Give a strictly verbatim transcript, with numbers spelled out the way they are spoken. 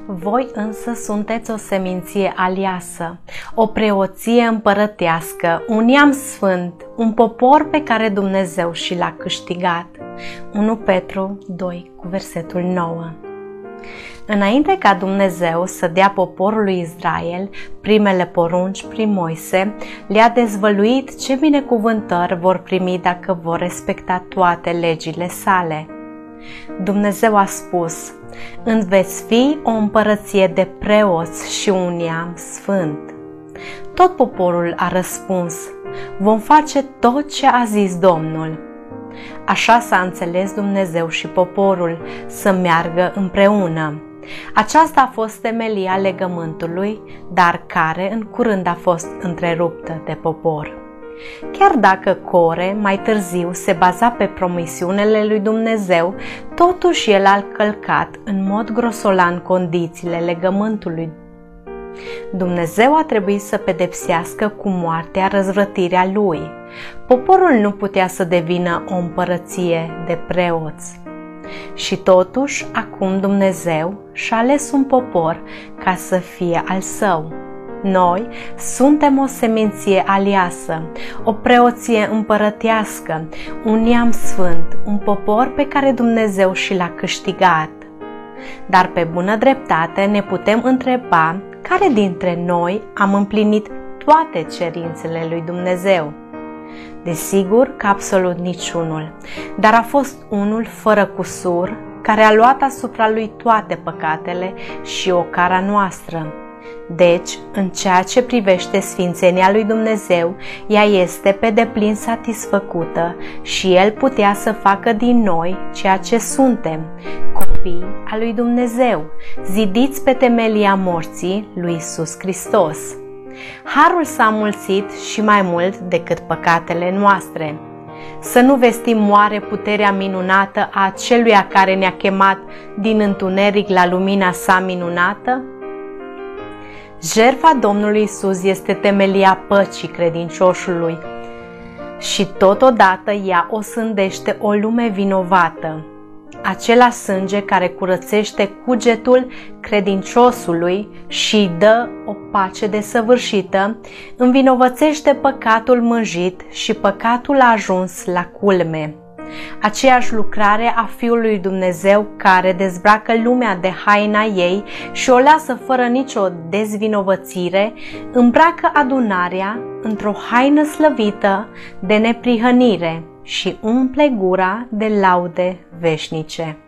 Voi însă sunteți o seminție aleasă, o preoție împărătească, un neam sfânt, un popor pe care Dumnezeu și l-a câștigat. unu Petru doi cu versetul nouă. Înainte ca Dumnezeu să dea poporului Israel primele porunci prin Moise, le-a dezvăluit ce binecuvântări vor primi dacă vor respecta toate legile sale. Dumnezeu a spus: "Îmi veți fi o împărăție de preoți și un neam sfânt." Tot poporul a răspuns: "Vom face tot ce a zis Domnul." Așa s-a înțeles Dumnezeu și poporul să meargă împreună. Aceasta a fost temelia legământului, dar care în curând a fost întreruptă de popor. Chiar dacă Core mai târziu se baza pe promisiunile lui Dumnezeu, totuși el a călcat în mod grosolan condițiile legământului. Dumnezeu a trebuit să pedepsească cu moartea răzvrătirea lui. Poporul nu putea să devină o împărăție de preoți. Și totuși, acum Dumnezeu și-a ales un popor ca să fie al său. Noi suntem o seminție aleasă, o preoție împărătească, un neam sfânt, un popor pe care Dumnezeu și l-a câștigat. Dar pe bună dreptate ne putem întreba care dintre noi am împlinit toate cerințele lui Dumnezeu. Desigur că absolut niciunul, dar a fost unul fără cusur, care a luat asupra lui toate păcatele și ocara noastră. Deci, în ceea ce privește sfințenia lui Dumnezeu, ea este pe deplin satisfăcută și El putea să facă din noi ceea ce suntem, copii al lui Dumnezeu, zidiți pe temelia morții lui Iisus Hristos. Harul s-a mulțit și mai mult decât păcatele noastre. Să nu vestim oare puterea minunată a Aceluia care ne-a chemat din întuneric la lumina sa minunată? Jertfa Domnului Iisus este temelia păcii credincioșului și totodată ea osândește o lume vinovată. Acela sânge care curățește cugetul credinciosului și îi dă o pace desăvârșită, învinovățește păcatul mânjit și păcatul a ajuns la culme. Aceeași lucrare a Fiului Dumnezeu care dezbracă lumea de haina ei și o lasă fără nicio dezvinovățire, îmbracă adunarea într-o haină slăvită de neprihănire și umple gura de laude veșnice.